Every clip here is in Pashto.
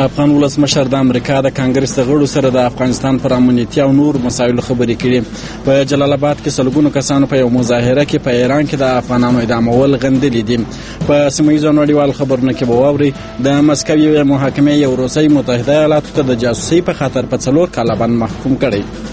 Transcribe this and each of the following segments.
افغان ولسمشر د امریکا د کانګرس د غړو سره د افغانستان پر امنیتي او نور مسایلو خبرې کړي. په جلال آباد کې سلګونو کسانو په یو مظاهره کې په ایران کې د افغانانو اعدامول غندلي دي. په سیمه‌ییزو نړیوال خبرونه کې به واوري د مسکو یوې محاکمې یو روسي متحده ایالاتو ته د جاسوسۍ په خاطر په 4 کاله باندې محکوم کړی.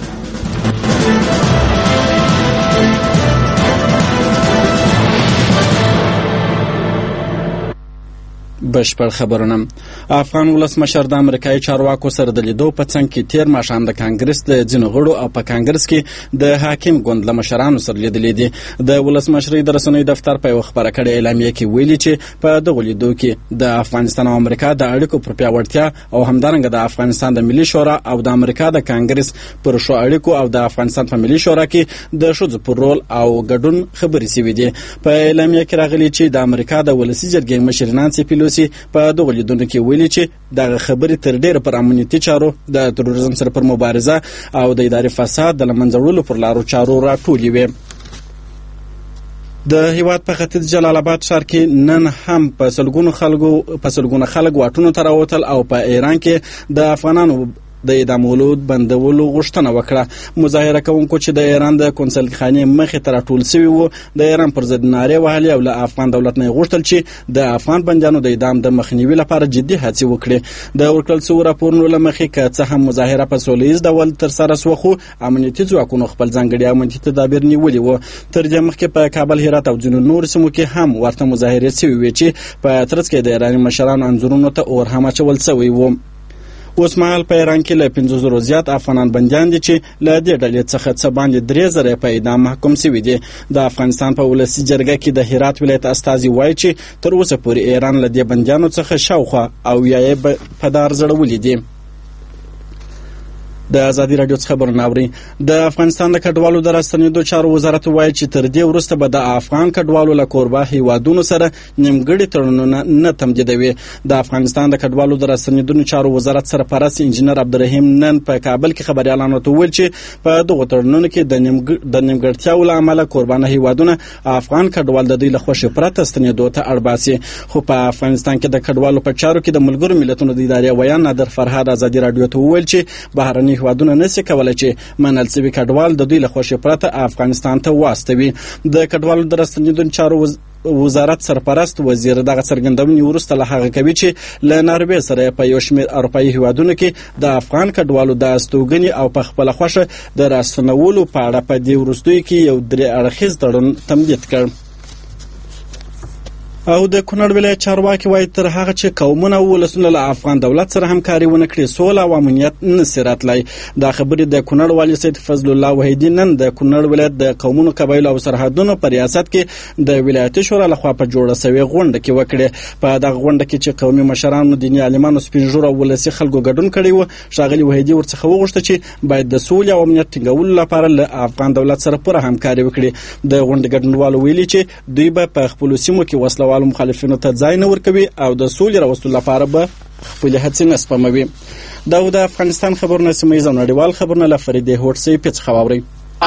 بشپړ خبرونه. افغان ولسمشر د امریکایي چارواکو سره د لیدو په څنګ کې تیر ماښام د کانګرس د ځینو غړو او په کانګرس کې د حاکم ګوند له مشرانو سره لیدلي دي. د ولسمشرۍ د رسنیو دفتر په یوه خپره کړې اعلامیه کې ویلي چې په دغو لیدو کې د افغانستان او امریکا د اړیکو پر پیاوړتیا او همدارنګه د افغانستان د ملي شورا او د امریکا د کانګرس پر شو اړیکو او د افغانستان په ملي شورا کې د ښځو پر رول او ګډون خبرې شوې دي. په اعلامیه کې راغلي چې د امریکا د ولسي جرګې مشر نانسي پیلوسي په دغو لیدونو کې ویلي چې دغه خبرې تر ډیره پر امنیتي چارو د تروریزم سره پر مبارزه او د اداري فساد د له منځه وړلو پر لارو چارو راټولې وې. د هیواد په ختیځ جلال آباد ښار کې نن هم په سلګونو خلک واټونو ته راوتل او په ایران کې د افغانانو د اعدامولو بندولو غوښتنه وکړه. مظاهره کوونکو چې د ایران د کنسلخانې مخې ته راټول سوي وو د ایران پر ضد نارې وهلې او له افغان دولت نه غوښتل چې د افغان بندیانو د اعدام د مخنیوي لپاره جدي هڅې وکړي. د ورکړل سوو راپورونو له مخې که څه هم مظاهره په سوله ییز ډول ترسره سوه خو امنیتي ځواکونو خپل ځانګړي امنیتي تدابیر نیولي وو. تر دې مخکې په کابل، هرات او ځینو نورو سیمو کې هم ورته مظاهرې سوي وې چې په ترڅ کې د ایراني مشرانو انځورونو ته اور هم اچول سوی وو. اوس مهال په ایران کې له 500 زیات افغانان بندیان دي چې له دې ډلې څخه څه باندې 3000 په اعدام محکوم شوي دي. د افغانستان په ولسي جرګه کې د هرات ولایت استازي وایي چې تر اوسه پورې ایران له دې بندیانو څخه شاوخوا او یا په دار زړولي دي. د ازادي راډیو څخه خبرونه اوري. د افغانستان د کډوالو د راستنېدو چارو وزارت وایي چې تر دې وروسته به د افغان کډوالو له کوربه هیوادونو سره نیمګړي تړونونه نه تمدیدوي. د افغانستان د کډوالو د راستنېدو چارو وزارت سرپرست انجینر عبدالرحیم نن په کابل کې خبريالانو ته وویل چې په دغو تړونونو کې د نیمګړتیاو له امله کوربانه هیوادونه افغان کډوال د دوی له خوښې پرته ستنېدو ته اړ باسي. خو په افغانستان کې د کډوالو په چارو کې د ملګرو ملتونو د ادارې ویان نادر فرهاد ازادي راډیو ته وویل چې بهرني هیوادونه نشي کولای چې منل شوي کډوال د دوی له خوښې پرته افغانستان ته واستوي. د کډوالو د راستنېدو چارو وزارت سرپرست وزیر دغه څرګندونې وروسته له هغه کوي چې له ناروې سره په یو شمېر اروپایي هیوادونو کې د افغان کډوالو د استوګنې او په خپله خوښه د راستنولو په اړه په دې وروستیو کې یو 3 اړخیز تړون تمدید کړ. او د کونړ ولایت چارواکي وایي تر هغه چې قومونه او ولسونه له افغان دولت سره همکاري ونه کړي سوله او امنیت نشي راتلی. دا خبرې د کونړ والي سید فضل الله وحیدي نن د کونړ ولایت د قومونو، قبایلو او سرحدونو په ریاست کې د ولایتي شورا لخوا په جوړه سوې غونډه کې وکړې. په دغه غونډه کې چې قومي مشرانو، دیني عالمانو، سپین ږیرو او ولسي خلکو ګډون کړی و، ښاغلي وحیدي ورڅخه وغوښته چې باید د سولې او امنیت ټینګولو لپاره له افغان دولت سره پوره همکاري وکړي. د غونډې ګډونوالو ویلي چې دوی به په خپلو سیمو کې وسلوالو مخالفینو ته ځای نه ورکوي او د سولې راوستلو لپاره به خپلې هڅې نه سپموي. دا د افغانستان خبرونه سیمه‌ییز او نړیوال خبرونه له فریدې هوډسۍ څخه واورئ.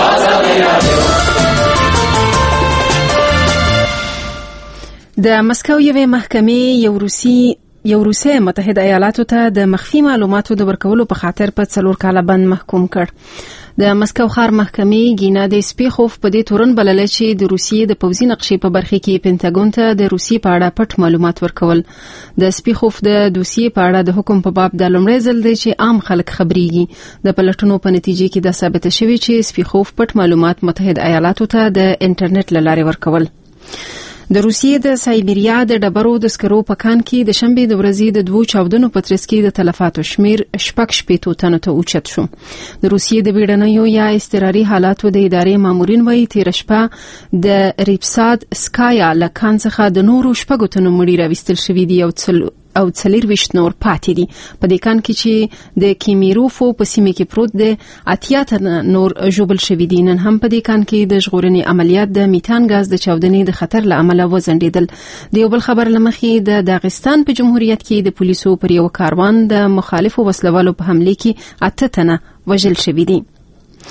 د مسکو یوې محکمې یو روسي متحده ایالاتو ته د مخفي معلوماتو د ورکولو په خاطر په 4 کاله بند محکوم کړ. د مسکو ښار محکمې ګینادي سپیخوف په دې تورن بللی چې د روسیې د پوځي نقشې په برخه کې پینټاګون ته د روسیې په اړه پټ معلومات ورکول. د سپیخوف د دوسیې په اړه د حکم په باب د لومړي ځل دی چې عام خلک خبريږي. د پلټنو په نتیجه کې دا ثابت شوی چې سپیخوف پټ معلومات متحده ایالاتو ته د انټرنیټ له لارې ورکول. د روسیې د سایبریا د ډبرو د سکرو په کان کې د شنبې د ورځې د 2 چاودنو په ترڅ کې د تلفاتو شمیر 6 تنو ته اوچت شو. د روسیې د بیړنیو یا اضطراري حالاتو د ادارې مامورین وایي تیر شپه د ریپساد سکایا له کان څخه د نورو 6 تنو مړي راوستل شوي دي او 24 نور پاتې دي. په دې کان کې چې د کیمیروفو په سیمه کې پروت دی 80 تنه نور ژوبل شوي دي. نن هم په دې کان کې د ژغورنې عملیات د میتان غاز د چاودنې د خطر له امله وځنډېدل. د یو بل خبر لمخې د داغستان په جمهوریت کې د پولیسو پر یو کاروان د مخالفو وسلوالو په حمله کې 8 تنه وژل شوي دي.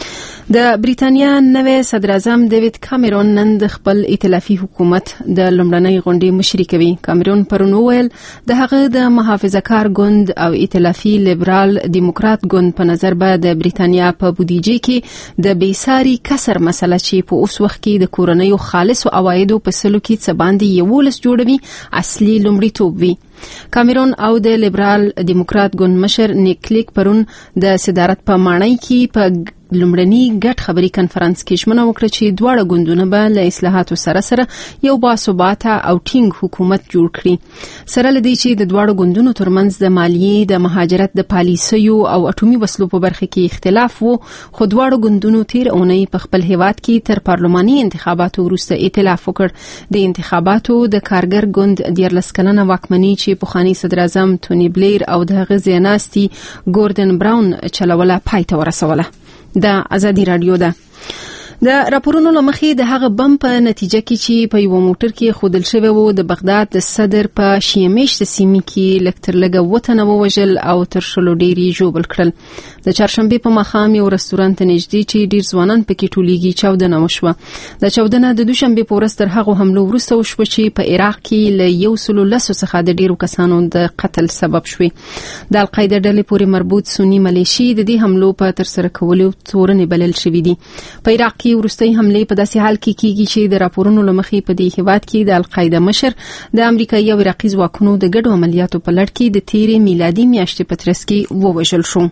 د بریتانیا نوی صدر اعظم ډیوډ کامرون نن د خپل ائتلافي حکومت د لومړنۍ غونډې مشري کوي. کامرون پرون وویل د هغه د محافظه‌کار ګوند او ائتلافي لیبرال دیموکرات ګوند په نظر به د بریتانیا په بودیجه کې د بیساري کسر مسله چې په اوس وخت کې د کورنیو خالصو عوایدو په سلو کې څه باندې 11 جوړوي اصلي لومړیتوب وي. کامرون او د لیبرال دیموکرات ګوند مشر نیکلیک پرون د صدارت په ماڼۍ کې په لومړني ګډ خبري کنفرانس کې ژمنه وکړه چې دواړه ګوندونه به له اصلاحاتو سره یو باثباته او ټینګ حکومت جوړ کړي. سره لدی چې د دواړو ګوندونو ترمنځ د مالیې د مهاجرت د پالیسیو او اټومي وسلو په برخه کې اختلاف وو، خو دواړو ګوندونو تیر اونۍ په خپل هیواد کې تر پارلماني انتخاباتو وروسته ائتلاف وکړ. د انتخاباتو د کارګر ګوند 14 کلنه واکمني چې پخوانی صدر اعظم توني بلیر او د هغه ځایناستي ګوردن براون چلوله پای ته ورسوله. د ازادي رادیو ده. د راپورونو لمخې د هغه بم په نتیجه کې چې په یو موټر کې خودل شوی وو د بغداد د صدر په شیمیشت سیمې کې لکتر لګه وطن ووجل او تر شلو ډیری جوبل کړل. د چهارشنبه په ماښام یو رستورانت نږدې چې ډیر ځوانان پکې ټولیږي چاودنه وشوه. د چاودنه د دوشنبه په ورځ تر هغه حمله وروسته وشوه چې په عراق کې له 110 څخه د ډیرو کسانو د قتل سبب شوه. د القاعده ډلې پورې مربوط سنی ملیشي د دې حملو په تر سره کولو تورنې بلل شوې دي. په عراق کې ورستۍ حملې په داسې حال کې کیږي چې د راپورونو لمخې په دې هیواد کې د القاعده مشر د امریکایي او عراقي ځواکونو د ګډو عملیاتو په لړ کې د تیرې میلادي میاشتې په ترڅ کې ووژل شو.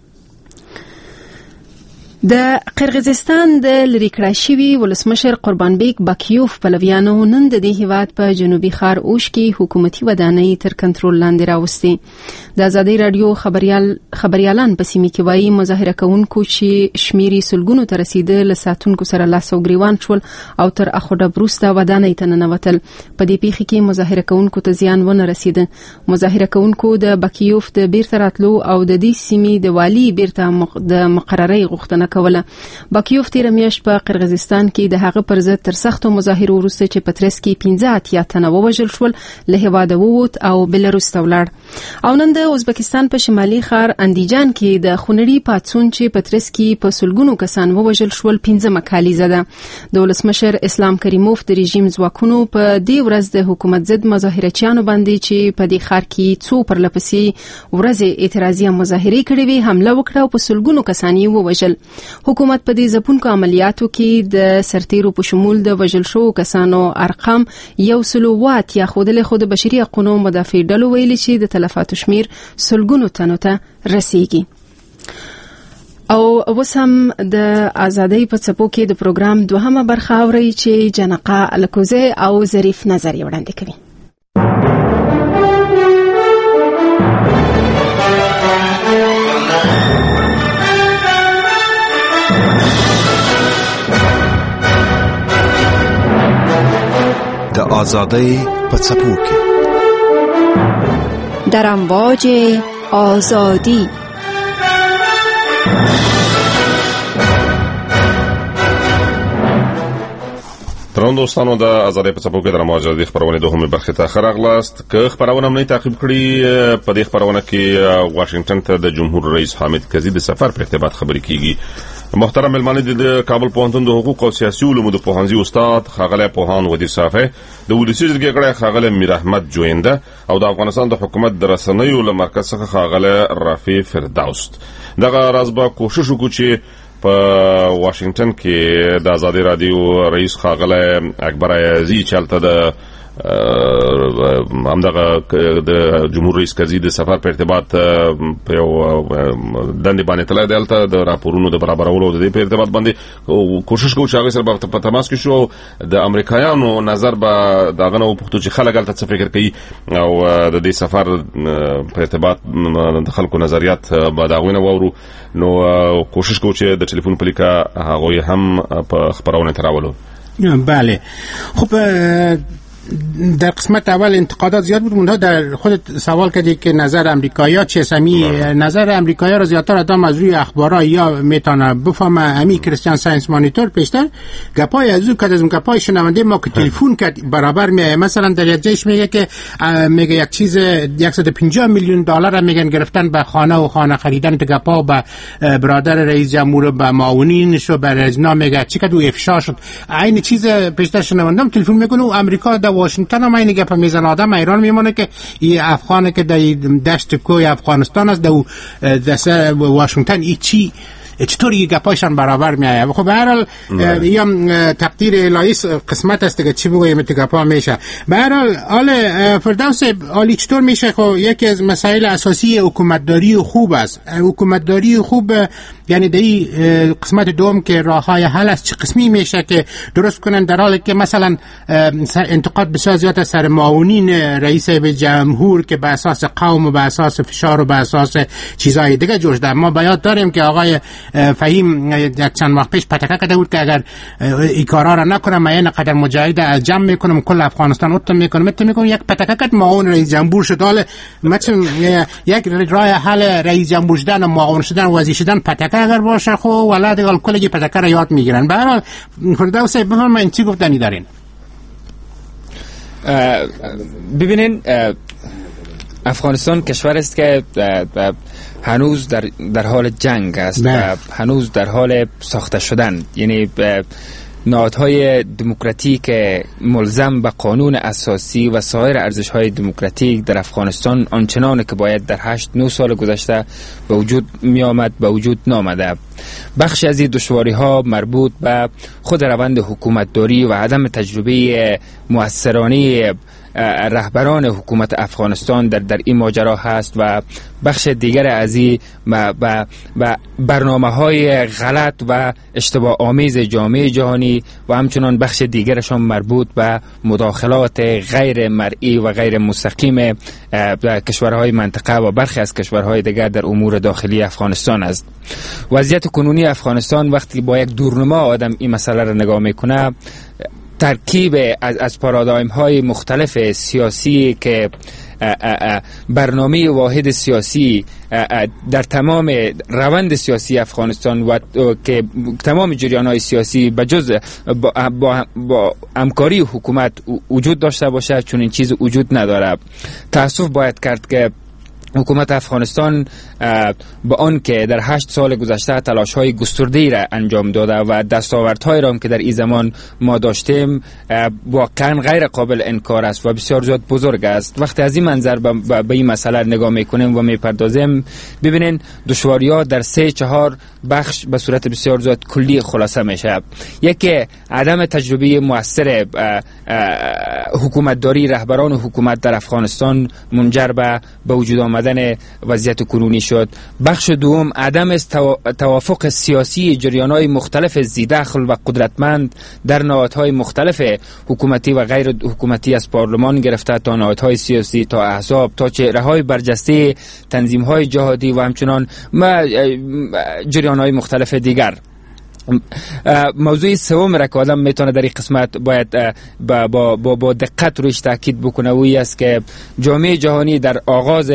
د قرغیزستان د لری کړه شوی ولسمشر قربانبیک باکیوف پلویانو نن د دې هیواد په جنوبي ښار اوش کې حکومتي ودانۍ تر کنټرول لاندې راوستي. د ازادي رادیو خبريالان په سیمه کې وایي مظاهره کوونکو چې شمیري سلګونو ته رسیدل له ساتونکو سره لاس او ګریوان شول او تر اخوډه بروسته ودانۍ ته ننوتل. په دې پیښه کې مظاهره کوونکو ته زیان ونه رسید. مظاهره کوونکو د باکیوف د بیرته راتلو او د دې سیمې د والی بیرته د مقرري غوښتنه کوله. باکیوف تیر میاشت په قرغیزستان کې د هغه پر ضد تر سختو مظاهرو وروسته چې په ترڅ کې 15 تنه ووژل شول له هیواده ووت او بلاروس ته ولاړ. او نن د ازبکستان په شمالي ښار اندیجان کې د خونړي پاتسون چې په ترڅ کې په سلګونو کسان ووژل شول 15 کالیزه ده. د ولسمشر اسلام کریموف د رژیم ځواکونو په دې ورځ د حکومت ضد مظاهرچیانو باندې چې په دې ښار کې څو پرلپسې ورځې اعتراضي مظاهرې کړې وي حمله وکړه او په سلګونو کسان یې ووژل. حکومت په دې ځپونکو عملیاتو کې د سرتیرو په شمول د وژل شوو کسانو ارقام 100 یا خود بشري حقوقو مدافع ډلو ویلي چې د تلفاتو شمیر سلګونو تنو ته رسیږي. او وسم د ازادۍ په څپو کې د پروګرام دوهمه برخه اوري چې جنقه الکوزه او ظریف نظر وړاندې کوي. د آزادۍ په څپو کې در امواج آزادی. درنو دوستانو د آزادۍ په څپو کې د امواج آزادي خبرونه دوهمه برخه ته خراغلاست که خبرونه هم نه تعقیب کړي. په دې خبرونه کې واشنگټن ته د جمهور رئیس حامد کرزي د سفر په ارتباط خبرې کیږي. محترم ملمانه د کابل پوهنتون د حقوق او سیاسي علومو د پوهنځي استاد خاغله پوهان ودی صافه د ولسی جرګې کړه خاغله میر احمد جوینده او د افغانستان د حکومت د رسنیو له مرکز څخه خاغله رافی فردوس. دغه راز به کوشش وکړو چې په واشنگټن کې د ازادي رادیو رئیس خاغله اکبر عزیزی چلته د همدغه د جمهور رئیس کرزي د سفر په ارتباط په یو دندې باندې تل دلته د راپورونو د برابرولو د دې په ارتباط باندې کوشش کوو چې هغه سره په تماس کې شو. د امریکایانو نظر به دغه نو پښتو چې خلک هلته څه فکر کوي او د دې سفر په ارتباط د خلکو نظریات به دغه نه وورو. نو کوشش کوو چې د ټلیفون په لیکه هغه هم په خبرونه تراولو. بله خب در قسمت اول انتقادات زیاد بود. منتها در خود سوال کردی که نظر امریکایی‌ها چه سمی، نظر امریکایی‌ها را زیادتر آدم از روی اخبارا یا میتونه بفهمه. امی کریستیان ساینس مانیتور پیشتر گپای از اون گپای شنونده ما که تلفن کرد برابر میاد. مثلا در یک جایش میگه که میگه یک چیز 150 میلیون دلار میگن گرفتن به خانه خریدن گپا به برادر رئیس جمهور به معاونینش و به رزنا میگه چی که دو افشا شد. این چیز پیشتر شنوندم تلفن میکنه و امریکا در واشنگتن هم این گپ میزنه. آدم ایران میمونه که این افغانه که در دشت کوی افغانستان است در واشنگتن ای چی چطوری گپایشان برابر میآید. خب به هر حال یا تقدیر الهی قسمت است که چی بگویم تو گپا میشه. به هر حال فردوس عالی چطور میشه؟ خب یکی از مسائل اساسی حکومتداری خوب است. حکومتداری خوب یعنی دی قسمت دوم که راههای حل است چه قسمی میشه که درست کنن، در حالی که مثلا انتقاد بسیار زیاد است سر معاونین رئیس جمهور که به اساس قوم و به اساس فشار و به اساس چیزهای دیگه جوش در. ما بیاد داریم که آقای فهیم یک چند وقت پیش پتکه کرده بود که اگر این کارا را نکنم من اینقدر مجاهد از جمع میکنم کل افغانستان اتم میکنم یک پتکه کرد معاون رئیس جمهور شد. حالا مثلا یک راه حل رئیس جمهور شدن و معاون شدن و وزیر شدن پتکه اگر باشه خب ولا دیگه کل پتکه را یاد میگیرن. به هر حال فردوس بفرمایید چی گفتنی دارین؟ ببینین افغانستان کشور است که هنوز در حال جنگ است و هنوز در حال ساخته شدن. یعنی نهادهای دموکراتیک ملزم به قانون اساسی و سایر ارزش‌های دموکراتیک در افغانستان آنچنان که باید در 8-9 سال گذشته به وجود می آمد به وجود نامده. بخش از این دشواری‌ها مربوط به خود روند حکومتداری و عدم تجربه مؤثرانه رهبران حکومت افغانستان در این ماجرا هست و بخش دیگر از این و برنامه‌های غلط و اشتباه آمیز جامعه جهانی و همچنان بخش دیگرشان مربوط به مداخلات غیر مرئی و غیر مستقیم کشورهای منطقه و برخی از کشورهای دیگر در امور داخلی افغانستان است. وضعیت کنونی افغانستان وقتی با یک دورنما آدم این مسئله را نگاه میکنه، ترکیب از پارادایم های مختلف سیاسی که برنامه واحد سیاسی در تمام روند سیاسی افغانستان و که تمام جریان های سیاسی بجز با همکاری حکومت وجود داشته باشه، چون این چیز وجود نداره. تأسف باید کرد که حکومت افغانستان با آن که در 8 سال گذشته تلاش‌های گسترده‌ای را انجام داده و دستاوردهایی را که در این زمان ما داشتیم واقعا غیر قابل انکار است و بسیار زیاد بزرگ است. وقتی از این منظر به این مسئله نگاه می‌کنیم و می‌پردازیم، ببینین دشواری‌ها در 3-4 بخش به صورت بسیار زیاد کلی خلاصه میشه. یکی عدم تجربه مؤثر حکومتداری رهبران حکومت در افغانستان منجر به وجود آمدن وضعیت کنونی شد. بخش دوم عدم توافق سیاسی جریان‌های مختلف ذی‌دخل و قدرتمند در نهادهای مختلف حکومتی و غیر حکومتی از پارلمان گرفته تا نهادهای سیاسی تا احزاب تا چهره‌های برجسته تنظیم‌های جهادی و همچنان جریان‌های مختلف دیگر. موضوع سوم را که آدم میتونه در این قسمت باید با دقت رویش تاکید بکنه و این است که جامعه جهانی در آغاز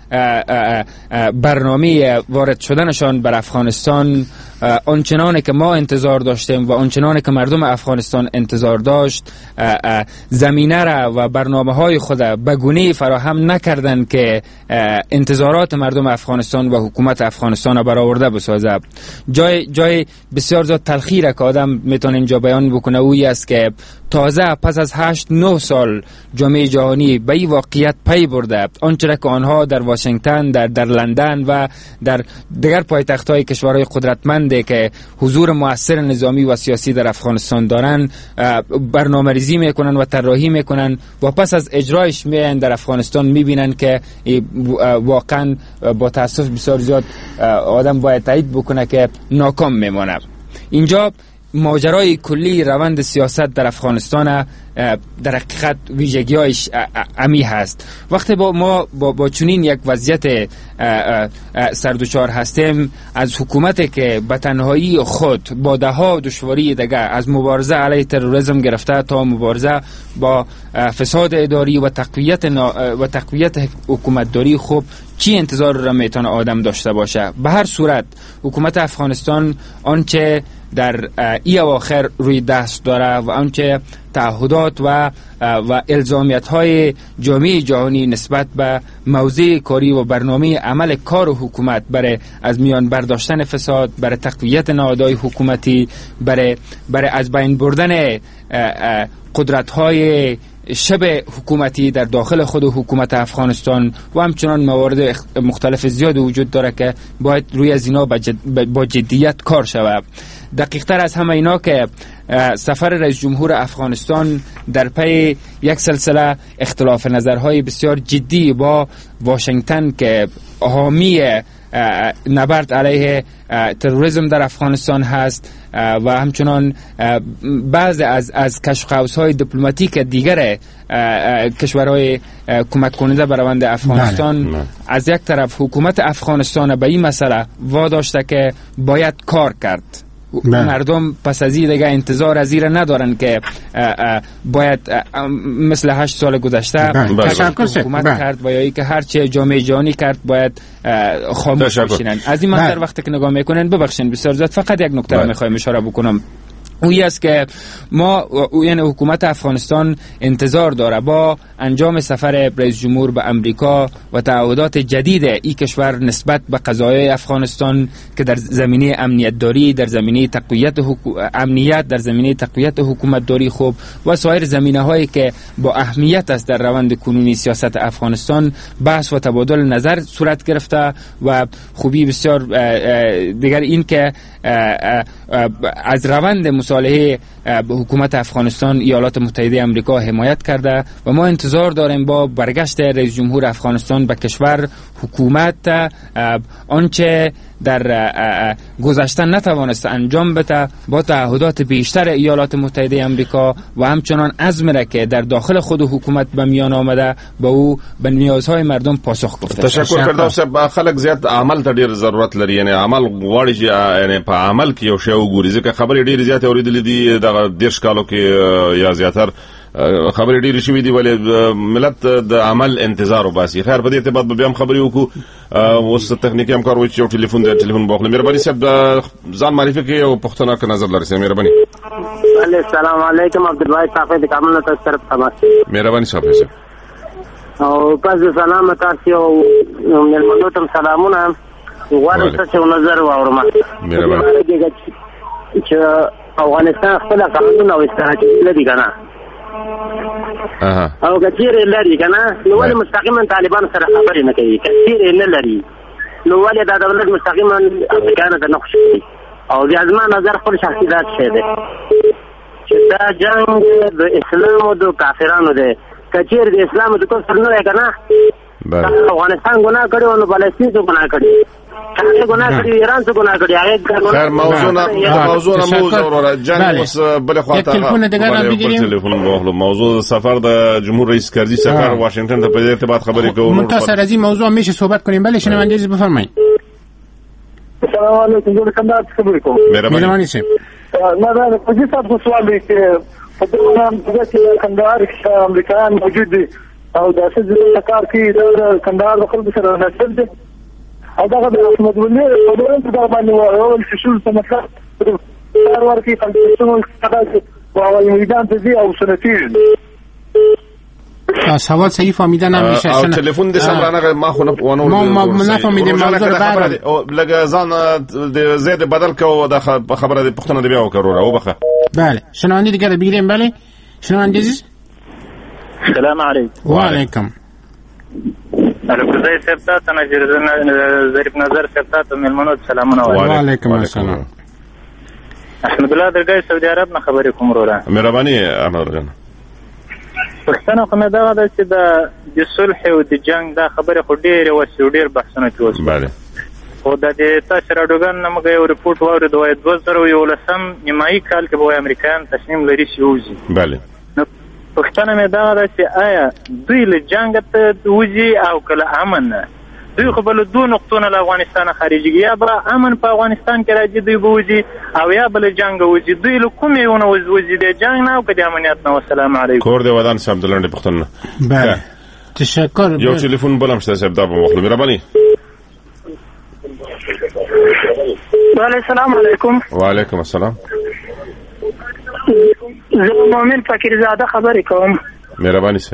برنامه وارد شدنشان بر افغانستان آنچنانه که ما انتظار داشتیم و آنچنانه که مردم افغانستان انتظار داشت زمینه را و برنامه های خود به گونه‌ای فراهم نکردند که انتظارات مردم افغانستان و حکومت افغانستان را برآورده بسازه. جای بسیار زیاد تلخی را که آدم میتونه اینجا بیان بکنه اویی است که تازه پس از 8-9 سال جامعه جهانی به این واقعیت پی برده آنچه را که آنها در واشنگتن، در لندن و در دیگر پایتخت‌های کشورهای قدرتمند که حضور مؤثر نظامی و سیاسی در افغانستان دارن برنامه‌ریزی میکنن و طراحی میکنن و پس از اجرایش میان در افغانستان میبینن که واقعا با تاسف بسیار زیاد آدم باید تایید بکنه که ناکام میمونه. اینجا ماجرای کلی روند سیاست در افغانستان در حقیقت ویژگی‌هایش امی هست. وقتی ما با چنین یک وضعیت سردوچار هستیم، از حکومتی که به تنهایی خود با ده‌ها دشواری دیگه از مبارزه علیه تروریسم گرفته تا مبارزه با فساد اداری و تقویت حکومتداری، خوب چی انتظار را میتونه آدم داشته باشه؟ به هر صورت حکومت افغانستان آنچه در ای اواخر روی دست داره و آنچه تعهدات و الزامیت های جامعه جهانی نسبت به موضوع کاری و برنامه عمل کار حکومت برای از میان برداشتن فساد، برای تقویت نهادهای حکومتی، برای از بین بردن قدرت های شبه حکومتی در داخل خود حکومت افغانستان و همچنان موارد مختلف زیاد وجود داره که باید روی از اینا با جدیت کار شود. دقیق تر از همه اینا که سفر رئیس جمهور افغانستان در پی یک سلسله اختلاف نظرهای بسیار جدی با واشنگتن که حامی نبرد علیه تروریسم در افغانستان هست و همچنان بعض از کشف‌های دیپلماتیک دیگر کشورهای کمک کننده به روند افغانستان از یک طرف حکومت افغانستان به این مسئله واداشته که باید کار کرد. مردم پس از این دیگه انتظار از این ندارن که باید مثل 8 سال گذشته حکومت کرد و یا ای که هرچی جامعه جهانی کرد باید خاموش بشینن. از این منظر وقتی که نگاه میکنن، ببخشید بسیار زیاد، فقط یک نکته میخوایم اشاره بکنم. اویی است که یعنی حکومت افغانستان انتظار داره با انجام سفر رئیس جمهور به امریکا و تعهدات جدید این کشور نسبت به قضایای افغانستان که در زمینه امنیت داری، در زمینه تقویت امنیت، در زمینه تقویت حکومت داری خوب و سایر زمینه هایی که با اهمیت است در روند کنونی سیاست افغانستان بحث و تبادل نظر صورت گرفته و خوبی بسیار دیگر این که از روند مصالحه حکومت افغانستان ایالات متحده آمریکا حمایت کرده و ما انتظار داریم با برگشت رئیس جمهور افغانستان به کشور حکومت آنچه در گذشته نتوانست انجام بده با تعهدات بیشتر ایالات متحده آمریکا و همچنان عزم را که در داخل خود حکومت به میان آمده با او به نیازهای مردم پاسخ گفته. تشکر فردوس. خلک زیات عمل ته ډیر ضرورت لري، یعنی عمل غواړي چې یعنی په عمل کې یو شی وګوري، ځکه خبرې ډیر زیات اوریدلې دي د 10 کالو کې یا زیاتر خبرې ډېرې شوې دي، ولې ملت د عمل انتظار وباسي. خیر په دې ارتباط به بیا هم خبرې وکړو. اوس تخنیکي همکار وایي چې یو ټلیفون به واخلو. مهرباني صاحب ځان معرفي کړئ او پوښتنه که نظر لرئ. مهرباني. السلام علیکم. عبدالواحد صاحب د کابل نه طرف تماس. مهرباني صاحب. او پس سلام تاسو او ملمنو ته سلامونه. غواړم چې نظر واورم. مهرباني. چې افغانستان خپل قانون او استراتیژي لري کنه. او کثیر لري کنه، نو ولې مستقیما طالبان سره خبرې نه کوي؟ کثیر نه لري، نو ولې دا دولت مستقیما افغانستان ته نقش کوي؟ او د ازما نظر خپل شخصي ذات شه ده چې دا جنگ د اسلام او د کافرانو ده. کثیر د اسلام د کوم سره نه کنه، افغانستان ګناه کړي او فلسطین څه ګناه کړي، هغه ګناه کړي، ایران څه ګناه کړي. هغه خیر موضوع جنگ اوس بل خواته تلیفون واخلو. موضوع سفر د جمهور رئیس کرزی سفر واشنگتن ته په ارتباط خبرې کوو. منتصر از این موضوع میشه صحبت کنیم؟ بله شنونده بفرمایید. سلام علیکم. جوړ کندهار څخه خبرې کوم. مهرباني صاحب. نه دا په دې صاحب سوال دی چې په دې کندهار کې امریکایان موجود دي او د څه کار کوي د کندهار د خلکو سره نشل دي او دا د احمد ولي په دې په باندې او شول څه مطلب کار ورکي خلکو څنګه او میدان ته دي او سنتیز. سوال صحیح فهمیده نمیشه. تلفن د سمرانه ما خو ما نفهمیدم موضوع بعد لګ ځان د زید بدل کو د خبره د پښتنه دی بیا وکړو او بخه. بله شنونده دیگه بگیریم. بله شنونده عزیز. السلام علیکم. و علیکم. الکوزای سپتا تنجر ظریف نظر سپتا ته ملمنو سلامونه. و علیکم السلام. احمد الله درګای سعودي عرب نه خبرې کوم وروره. مهرباني احمد جان. پښتنه کومه دا ده چې د صلح او د جنگ دا خبره خو ډېره وسو ډېر بحثونه کوي. بله خو د دې تاسو راډیوګان نه موږ یو ریپورت واورېد وایي 2011 نیمایي کال کې به امریکایان تصمیم لري چې ووځي. بله. نو پوښتنه مې دغه ده چې آیا دوی له جنګ ته وځي او که له امن نه؟ دوی خو به له دوه نقطو نه له افغانستانه خارجېږي، یا به امن په افغانستان کې راځي دوی به وځي او یا به له جنګه وځي. دوی له کومې یو نه وځي، د جنګ نه او که د امنیت نه؟ والسلام علیکم. کور دی ودان صاحب د لنډې پوښتنه. بله تشکر. یو ټلیفون بل هم شته صاحب، دا به واخلو. مهرباني. السلام علیکم. وعلیکم السلام. زه مومن فقیرزاده خبرې کوم. مهرباني صاحب.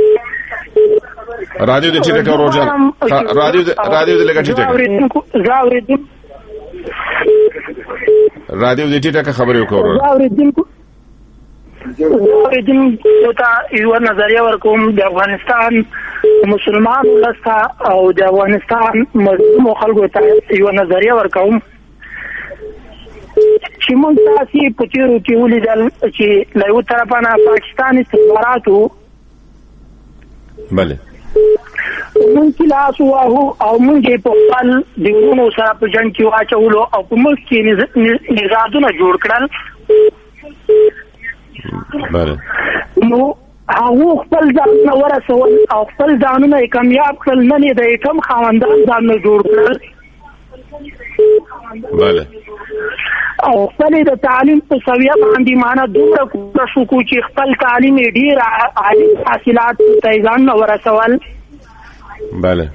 رادیو دې ټیټه کړو روزان. رادیو دې لګا ټیټه. رادیو دې ټیټه خبرې وکړو. زه ته یو نظریه ورکوم د افغانستان مسلمان ولسته او د افغانستان مظلوم خلکو ته یو نظریه ورکوم چې موږ تاسې په تېرو کې ولیدل چې له یو طرفه نه پاکستان استخباراتو بله موږ کې لاس وواهو او موږ یې په خپل دینونو سره په جنګ کې واچولو او په ملک کې نژادونه جوړ کړل. بله. نو هغه خپل ځانونه ورسول او خپل ځانونه یې کامیاب کړل، نن یې د کم خاوندان ځانونه جوړ کړل. بله. او خپل د تعلیم په سویه باندې معنا دومره کوشش وکړو چې خپل تعلیم یې ډېر عالي حاصلات ته ځانونه ورسول. بله.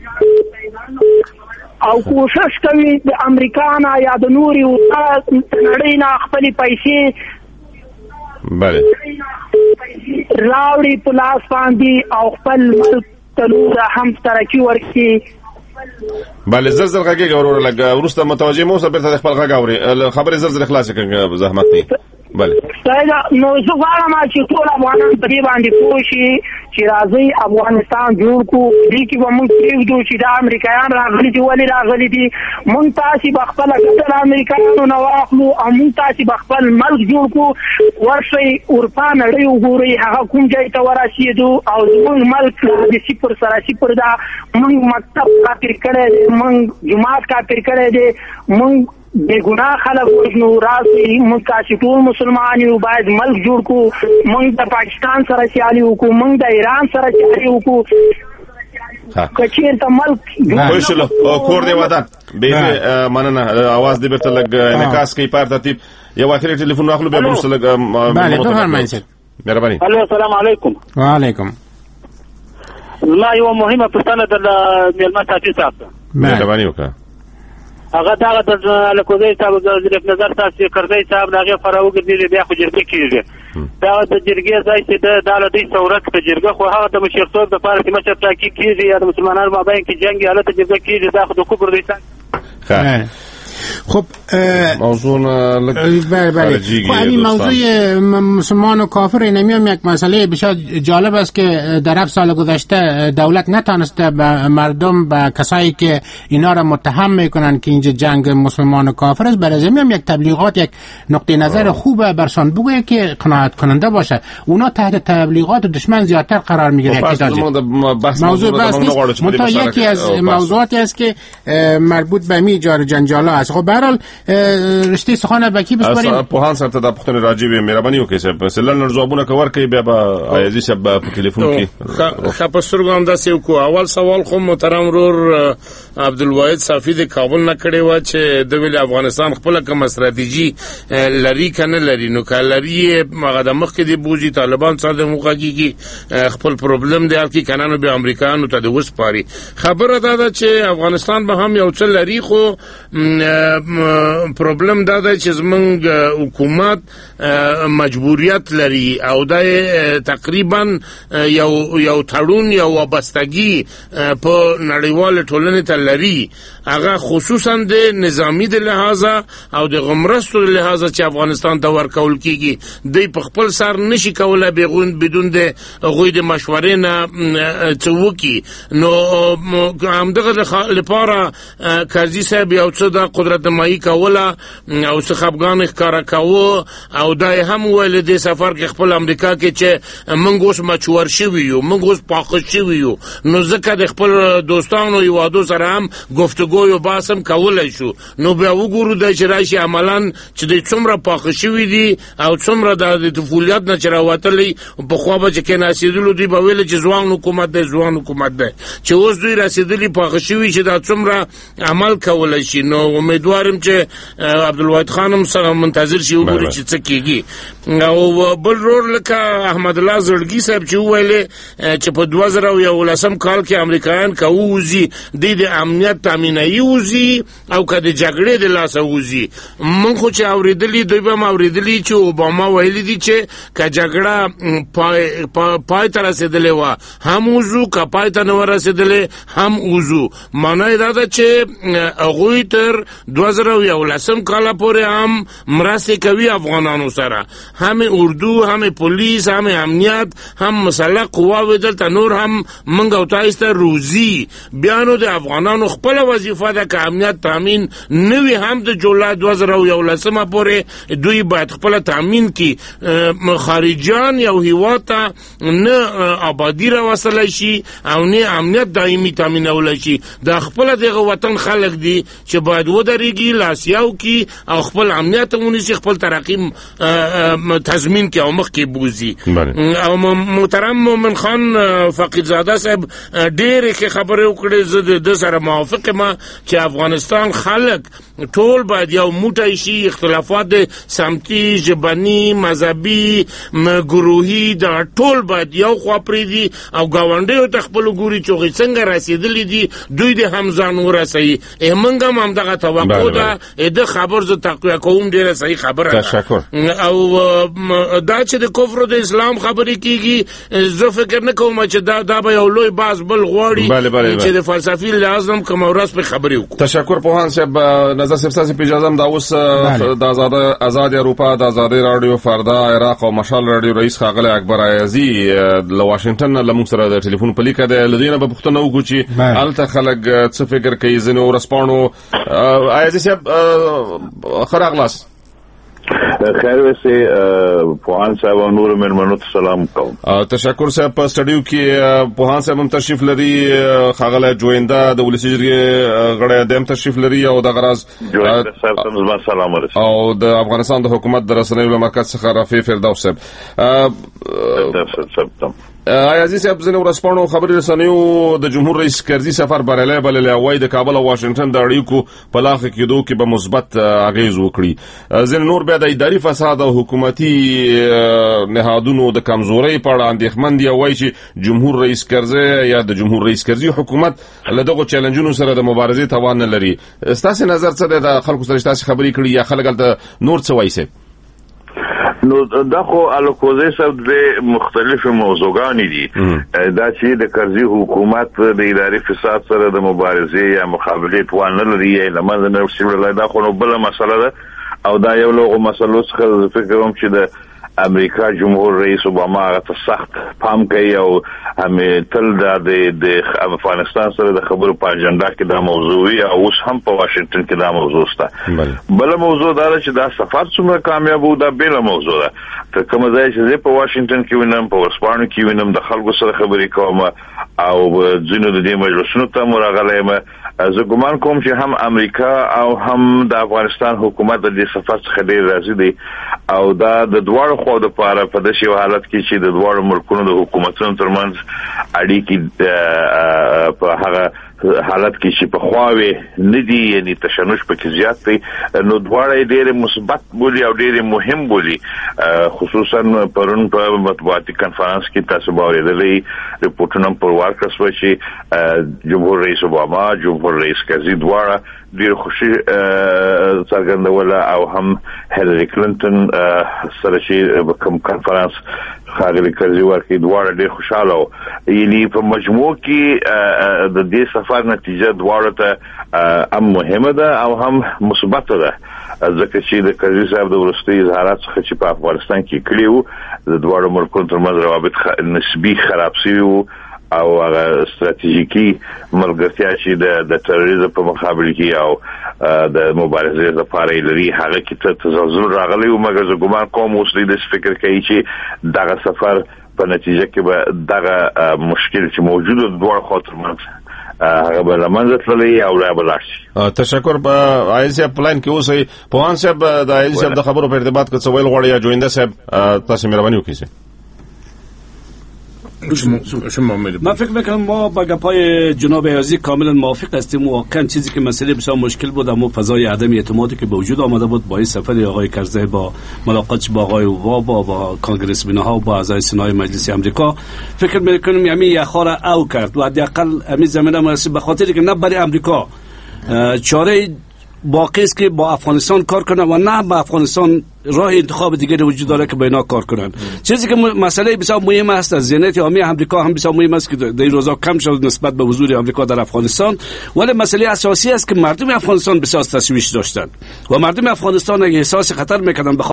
او کوشش کوي د امریکا نه یا د نورې نړۍ نه خپلې پیسې بله راوړي په لاس باندې او خپل ملک ته نوره هم ترقي ورکړي. بله زر غږیږه وروره لږ وروسته متوجه مو اوسه بېرته د خپل غږ اورې خبرې زر خلاصې کړه زحمت نه. بله. نو زه غواړم چې ټول افغانان په دې باندې پوه شي چې راځئ افغانستان جوړ کړو. دې کې به موږ پرېږدو چې دا امریکایان راغلي دي. ولې راغلي دي؟ موږ تاسې به خپله ګټه له امریکایانو نه واخلو او موږ تاسې به خپل ملک جوړ کړو. ورشئ اروپا نړۍ وګورئ هغه کوم ځای ته ورسېدو او زموږ ملک د صفر سره صفر ده. موږ مکتب کافر کړی دی، موږ جومات کافر کړی دی، موږ بے گناہ خلق وژنو. راځي موږ تاسې ټول مسلمان یو، باید ملک جوړ کړو. موږ د پاکستان سره سیالي وکړو، موږ د ایران سره سیالي وکړو. که چېرته ملک خوشلو کور دی ودان به مننه اواز دې بیرته لږ انعکاس کوي په ترتیب. یو اخري ټلیفون واخلو بیا وروسته لږ. بله بفرمایئ. مهرباني. السلام علیکم. وعلیکم. زما یوه مهمه پوښتنه د میلمه ساتي صاحب ته. مهرباني وکړه. هغه دغه د الکوزی صاحب د نظر تاسو کړی صاحب هغه فراو ګرځي بیا خو جرګه کیږي. دا د جرګې ځای چې د دې ثورت په جرګه خو هغه د مشرتوب د پاره چې مشر ټاکي کیږي یا د مسلمانانو مابین کې جنگ حالت جرګه کیږي. دا خو د کوپر دی. خب موضوع بله خب همین موضوع مسلمان و کافر اینمی هم یک مسئله بسیار جالب است که در 7 سال گذشته دولت نتانسته به مردم به کسایی که اینا را متهم میکنن که اینجا جنگ مسلمان و کافر است برای هم یک تبلیغات یک نقطه نظر خوبه برسان بگویه که قناعت کننده باشه. اونا تحت تبلیغات دشمن زیادتر قرار میگیره. موضوع بحث نیست، منتها یکی از موضوعاتی است که مربوط به می جار جنجالا است. خب به هر حال رشته سخن بکی بسپاریم. پوهان سره ته د پښتنې راجی به مهرباني وکړئ چې سلن ځوابونه کور کوي بیا به ایازي صاحب په ټلیفون کې خپسترګو هم داسې کو. اول سوال خو محترم رور عبدالواحد صافی د کابل نه کړي و چې د ویل افغانستان خپل کوم استراتیژي لري کنه لري. نو کله لري هغه د مخ کې دی بوجي طالبان سره د موقعي خپل پرابلم دی چې کنانو به امریکایانو ته د وسپاري. خبره ده چې افغانستان به هم یو څه لري خو پرابلم دا دی چې زمونږ حکومت مجبوریت لري او دا تقریبا یو تړون یو وابستګي په نړیوال ټولنې ته لري. هغه خصوصا د نظامی د لحاظه او د غمرستو د لحاظه چې افغانستان ته ورکول کیږي دوی په خپل سر نشي کولای بدون د غوی د مشورې نه څوکي. نو همدغه لپاره قاضي صاحب یو څه د قدرت قدرت مایی کوله او څه خپګان ښکارا کاوه او دا هم ویل د سفر کې خپل امریکا کې چې موږ اوس مچور شوي یو موږ اوس پاخه شوي یو نو ځکه د خپل دوستانو یوادو سره هم گفتگو یو باسم کولای شو نو بیا وګورو د شرایط عملاً چې د څومره پاخه شوي دي او څومره د طفولیت نه چرواتلی په خو به چې ناسیدلو دی به ویل چې ځوان حکومت دی چې اوس دوی رسیدلی پاخه شوي چې دا څومره عمل کولای شي نو امیدوارم چې عبدالواحد خانم سره منتظر شي وګوري چې څه کیږي او بل رور لکه احمد الله زړګي صاحب چې ویل چې په 2011 کال کې امریکایان کوزي د امنیت تامینایي وزي او کله جګړې د لاس وزي مونږ خو چې اوریدلی دوی به اوریدلی چې اوباما ویلي دي چې که جګړه پای ته رسیدلې و هم وزو که پای ته نه رسیدلې هم وزو معنی دا ده چې هغوی تر 2011 کال پورې هم مرسته کوي افغانانو سره هم اردو هم پولیس هم امنیت هم مسلح قواوې دلته نور هم منګ او تاسو روزي بیانو د افغانانو خپل وظیفه ده که امنیت تامین نوی هم د جولای 2011 پورې دوی باید خپل تامین کی خارجيان یو هیواد ته نه آبادی را وصل شي او نه امنیت دایمي تامینول شي د خپل دغه وطن خلک دي چې باید ودرېږي لاسیاو کی او خپل امنیت ونیسي خپل ترقی تضمین کی او مخ کی بوزي او محترم مومن خان فقیرزاده صاحب ډېر کې خبره وکړه زه د سره موافق ما چې افغانستان خلک ټول باید یو موټی شي اختلافات د سمتي ژبني مذهبي ګروهي دا ټول باید یو خوا پریدي او گاونډیو ته خپل ګوري چې څنګه رسیدلې دي دوی د همزان ورسي همنګ هم دغه توقع ده د خبر ز تقوی کوم ډیره صحیح خبره او دا چې د کفر د اسلام خبرې کیږي زه فکر نه کوم چې دا به یو لوی باز بل غواړي چې د فلسفي لازم کوم ورځ په خبرې وکړو. تشکر پوهان صاحب نظر صاحب په اجازه دا اوس د آزاد اروپا د آزاد رادیو فردا عراق او مشال رادیو رئیس خاغله اکبر ایازي له واشنگټن له موږ سره د ټلیفون په لیکه د لدینه په پښتنه وګو چې الته خلک څه فکر کوي زنه ورسپانو ایازي صاحب خراغلاس خیر وسه پوهان صاحب نور مېرمنو ته سلام کوم. تشکر صاحب په سټډیو کې پوهان صاحب هم تشریف لري خاغله جوینده د ولسی جرګې غړی دیم تشریف لري او د غراز جوینده صاحب ته سلام ورسوي او د افغانستان د حکومت د رسنیو مرکز څخه رفیع فردوس صاحب ایازي صاحب زنه ورسپانو خبري رسنیو د جمهور رئیس کرزي سفر بریالي بللی وای د کابل او واشنگټن د اړیکو په لاخ کېدو کې به مثبت اغیز وکړي زنه نور به د اداري فساد او حکومتي نهادونو د کمزوري په اړه اندېښمن دي وای چې جمهور رئیس کرزي یا د جمهور رئیس کرزي حکومت له دغه چیلنجونو سره د مبارزې توان نه لري. ستاسو نظر څه دی د خلکو سره تاسو خبرې کړې یا خلک د نور څه وایي؟ نو دا خو الکوزي صاحب د مختلفو موضوعګانې دي دا چې د کرزي حکومت د اداري فساد سره د مبارزې یا مقابله توان نه لري یا لمنځه نه ورسېږي دا خو نو بل مسله ده او دا یو لوغه مسله څخه فکر کوم چې د امریکا جمهور رئیس اوباما ته سخت پام کوي او هم تل د افغانستان سره د خبرو په اجنډا کې دا موضوع او اوس هم په واشنگټن کې دا موضوع شته. بل موضوع دا چې دا سفر څومره کامیاب و دا بل موضوع ده. ته کوم ځای چې په واشنگټن کې وینم په ورسپانو کې وینم د خلکو سره خبرې کوم او ځینو د دې مجلسونو ته مرغلیم زه ګومان کوم چې هم امریکا او هم د افغانستان حکومت د دې سفر څخه ډیر راضي دي او دا د دواړو خو د پاره په داسې حالت کې چې د دواړو ملکونو د حکومتونو ترمنځ اړیکې په هغه حالت کې چې په خواوي ندي یعنی تشنج پکې زیات دی نو دواړه ډېر مثبت بولی او ډېر مهم بولی خصوصا پرون په مطبوعاتي کانفرنس کې تاسو باورېدلې ریپورتونه پر ورکړل شو چې جمهور رئیس اوباما جمهور رئیس کرزي دواړه ډېر خوشي څرګندوله او هم هیلری کلینټن سره چې کوم کانفرنس خاغلی کرزي ورکړي دواړه ډېر خوشاله یعنی په مجموع کې د دې سفر نتیجه دواړه ته هم مهمه ده او هم مثبت ده ځکه چې د کرزي صاحب د وروستي اظهارات څخه چې په افغانستان کې کړي وو د دواړو ملکونو ترمنځ روابط نسبي خراب شوي وو او هغه ستراتیژیکي ملګرتیا چې د تروریزم په مقابل کې او د مبارزې لپاره لري هغه کې ته تزلزل راغلی او مګر زه ګومان کوم اوس دې فکر کوي چې دغه سفر په نتیجه کې به دغه مشکل چې موجود د دوه خاطر منځ هغه به لمنځه تللی او لا بلاش. تشکر. په آیزي پلان کې اوسې پوهان صاحب د آیزي د خبرو په ارتباط کې څه ویل غواړي یا جوینده صاحب تاسو مهرباني وکړئ. من فکر میکنم ما با گپای جناب عیاضی کاملا موافق هستیم. واقعا چیزی که مسئله بسیار مشکل بود اما فضای عدم اعتمادی که به وجود آمده بود با این سفر آقای کرزی با ملاقات با آقای اوبا با کانگرسمن‌ها و با اعضای سنای مجلس آمریکا فکر میکنم یعنی یخاره او کرد و حداقل همین زمینه مناسب به خاطر که نه برای آمریکا چاره باقی است که با افغانستان کار کنن و نه با افغانستان راه انتخاب دیگری وجود داره که با اینا کار کنن. چیزی که مسئله بسیار مهم است از ذهنیت عامی آمریکا هم بسیار مهم است که در این روزا کم شد نسبت به حضور آمریکا در افغانستان، ولی مسئله اساسی است که مردم افغانستان بسیار تشویش داشتند و مردم افغانستان اگه احساس خطر میکردن